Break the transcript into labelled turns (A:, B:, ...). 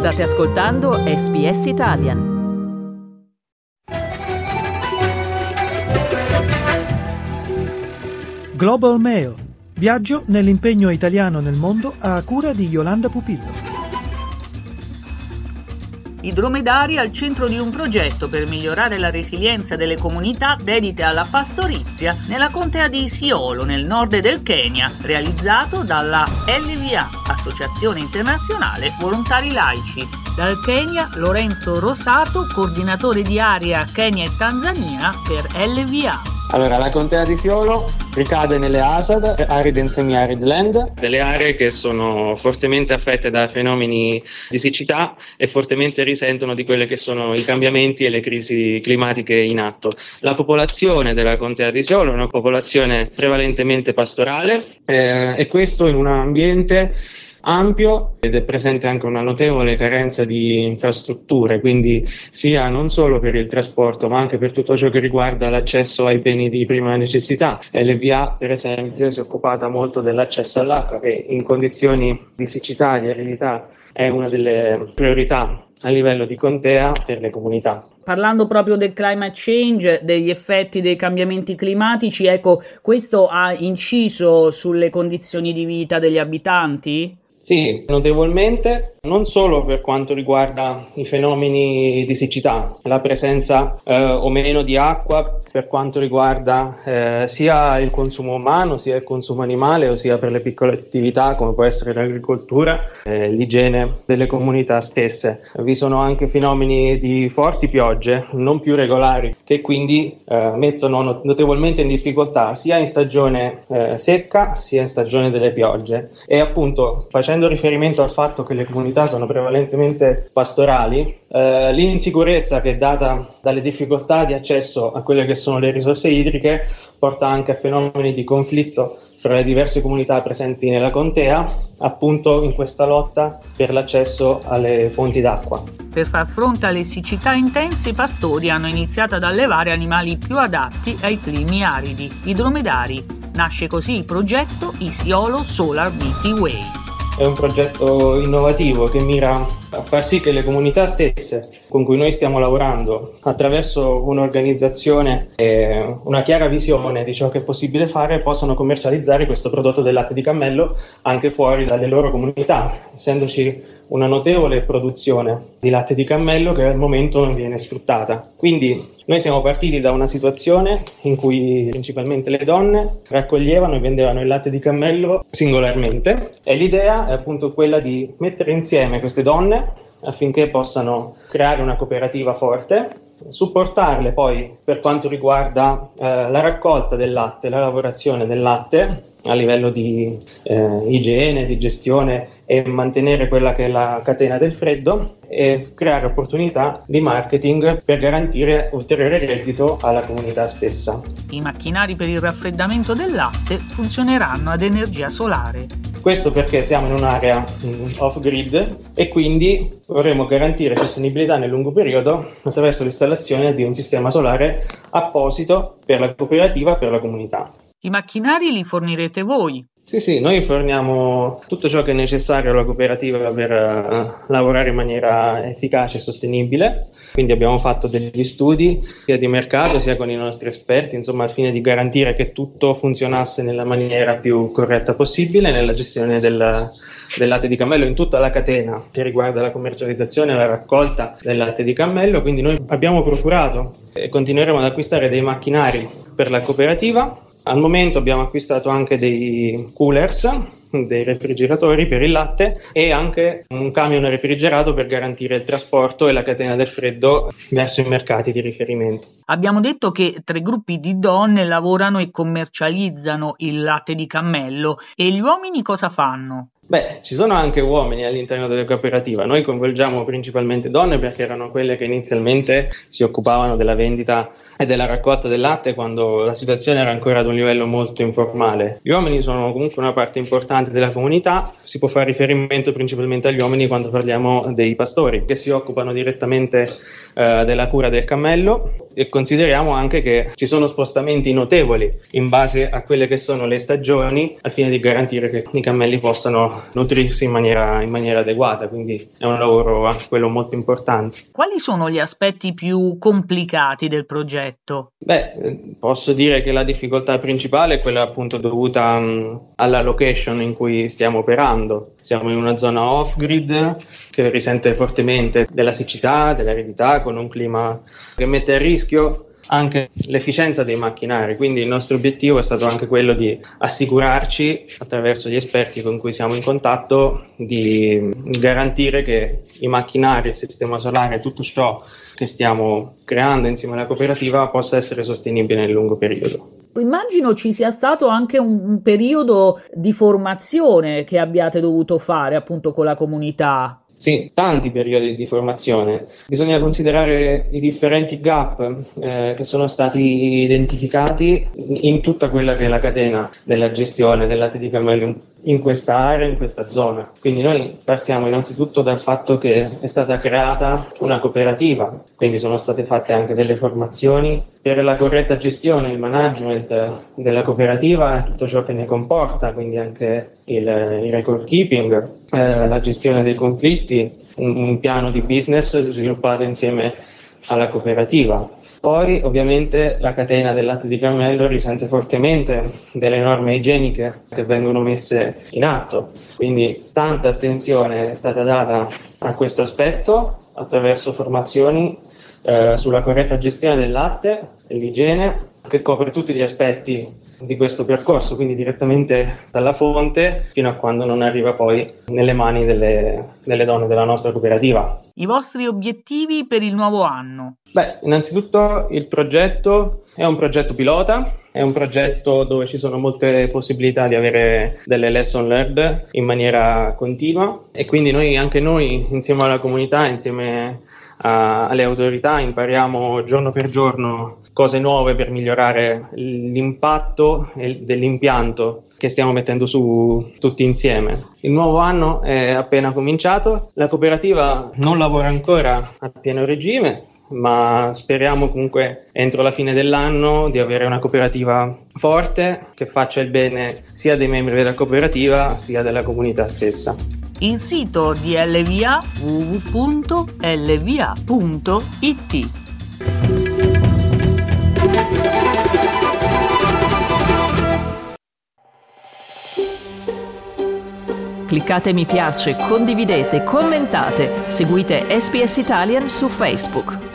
A: State ascoltando SBS Italian.
B: Global Mail. Viaggio nell'impegno italiano nel mondo a cura di Yolanda Pupillo.
C: I dromedari al centro di un progetto per migliorare la resilienza delle comunità dedite alla pastorizia nella contea di Isiolo, nel nord del Kenya, realizzato dalla LVA, Associazione Internazionale Volontari Laici. Dal Kenya, Lorenzo Rosato, coordinatore di area Kenya e Tanzania per LVA.
D: Allora, la contea di Isiolo ricade nelle ASAD, Arid and Semi-Arid Land, delle aree che sono fortemente affette da fenomeni di siccità e fortemente risentono di quelle che sono i cambiamenti e le crisi climatiche in atto. La popolazione della contea di Isiolo è una popolazione prevalentemente pastorale e questo in un ambiente ampio ed è presente anche una notevole carenza di infrastrutture, quindi sia non solo per il trasporto ma anche per tutto ciò che riguarda l'accesso ai beni di prima necessità. LVA per esempio si è occupata molto dell'accesso all'acqua, che in condizioni di siccità e di aridità è una delle priorità a livello di contea per le comunità.
C: Parlando proprio del climate change, degli effetti dei cambiamenti climatici, ecco, questo ha inciso sulle condizioni di vita degli abitanti?
D: Sì, notevolmente, non solo per quanto riguarda i fenomeni di siccità, la presenza o meno di acqua per quanto riguarda sia il consumo umano, sia il consumo animale, o sia per le piccole attività come può essere l'agricoltura, l'igiene delle comunità stesse. Vi sono anche fenomeni di forti piogge non più regolari che quindi mettono notevolmente in difficoltà sia in stagione secca sia in stagione delle piogge. E appunto, facendo riferimento al fatto che le comunità sono prevalentemente pastorali, l'insicurezza che è data dalle difficoltà di accesso a quelle che sono le risorse idriche porta anche a fenomeni di conflitto fra le diverse comunità presenti nella contea, appunto in questa lotta per l'accesso alle fonti d'acqua.
C: Per far fronte alle siccità intense, i pastori hanno iniziato ad allevare animali più adatti ai climi aridi, i dromedari. Nasce così il progetto Isiolo Solar Milky Way.
D: È un progetto innovativo che mira a far sì che le comunità stesse con cui noi stiamo lavorando, attraverso un'organizzazione e una chiara visione di ciò che è possibile fare, possano commercializzare questo prodotto del latte di cammello anche fuori dalle loro comunità, essendoci una notevole produzione di latte di cammello che al momento non viene sfruttata. Quindi noi siamo partiti da una situazione in cui principalmente le donne raccoglievano e vendevano il latte di cammello singolarmente, e l'idea è appunto quella di mettere insieme queste donne affinché possano creare una cooperativa forte, supportarle poi per quanto riguarda la raccolta del latte, la lavorazione del latte a livello di igiene, di gestione e mantenere quella che è la catena del freddo, e creare opportunità di marketing per garantire ulteriore reddito alla comunità stessa.
C: I macchinari per il raffreddamento del latte funzioneranno ad energia solare.
D: Questo perché siamo in un'area off-grid e quindi vorremmo garantire sostenibilità nel lungo periodo attraverso l'installazione di un sistema solare apposito per la cooperativa e per la comunità.
C: I macchinari li fornirete voi?
D: Sì, noi forniamo tutto ciò che è necessario alla cooperativa per lavorare in maniera efficace e sostenibile. Quindi abbiamo fatto degli studi sia di mercato sia con i nostri esperti, insomma, al fine di garantire che tutto funzionasse nella maniera più corretta possibile nella gestione del latte di cammello in tutta la catena che riguarda la commercializzazione e la raccolta del latte di cammello. Quindi noi abbiamo procurato e continueremo ad acquistare dei macchinari per la cooperativa. Al momento abbiamo acquistato anche dei coolers, dei refrigeratori per il latte, e anche un camion refrigerato per garantire il trasporto e la catena del freddo verso i mercati di riferimento.
C: Abbiamo detto che 3 gruppi di donne lavorano e commercializzano il latte di cammello, e gli uomini cosa fanno?
D: Ci sono anche uomini all'interno della cooperativa. Noi coinvolgiamo principalmente donne perché erano quelle che inizialmente si occupavano della vendita e della raccolta del latte quando la situazione era ancora ad un livello molto informale. Gli uomini sono comunque una parte importante della comunità. Si può fare riferimento principalmente agli uomini quando parliamo dei pastori che si occupano direttamente della cura del cammello, e consideriamo anche che ci sono spostamenti notevoli in base a quelle che sono le stagioni al fine di garantire che i cammelli possano nutrirsi in maniera adeguata, quindi è un lavoro anche quello molto importante.
C: Quali sono gli aspetti più complicati del progetto?
D: Posso dire che la difficoltà principale è quella appunto dovuta alla location in cui stiamo operando. Siamo in una zona off-grid che risente fortemente della siccità, dell'aridità, con un clima che mette a rischio anche l'efficienza dei macchinari, quindi il nostro obiettivo è stato anche quello di assicurarci, attraverso gli esperti con cui siamo in contatto, di garantire che i macchinari, il sistema solare, tutto ciò che stiamo creando insieme alla cooperativa possa essere sostenibile nel lungo periodo.
C: Immagino ci sia stato anche un periodo di formazione che abbiate dovuto fare appunto con la comunità.
D: Sì, tanti periodi di formazione. Bisogna considerare i differenti gap che sono stati identificati in tutta quella che è la catena della gestione del latte di cammello in questa area, in questa zona. Quindi noi partiamo innanzitutto dal fatto che è stata creata una cooperativa, quindi sono state fatte anche delle formazioni per la corretta gestione, il management della cooperativa e tutto ciò che ne comporta, quindi anche il record keeping, la gestione dei conflitti, un piano di business sviluppato insieme alla cooperativa. Poi ovviamente la catena del latte di cammello risente fortemente delle norme igieniche che vengono messe in atto, quindi tanta attenzione è stata data a questo aspetto attraverso formazioni sulla corretta gestione del latte e l'igiene, che copre tutti gli aspetti di questo percorso, quindi direttamente dalla fonte fino a quando non arriva poi nelle mani delle donne della nostra cooperativa.
C: I vostri obiettivi per il nuovo anno?
D: Innanzitutto il progetto è un progetto pilota, è un progetto dove ci sono molte possibilità di avere delle lesson learned in maniera continua e quindi anche noi insieme alla comunità, insieme alle autorità impariamo giorno per giorno cose nuove per migliorare l'impatto dell'impianto che stiamo mettendo su tutti insieme. Il nuovo anno è appena cominciato, la cooperativa non lavora ancora a pieno regime, ma speriamo comunque entro la fine dell'anno di avere una cooperativa forte che faccia il bene sia dei membri della cooperativa sia della comunità stessa.
C: Il sito di LVA www.lva.it.
A: Cliccate mi piace, condividete, commentate, seguite SPS Italian su Facebook.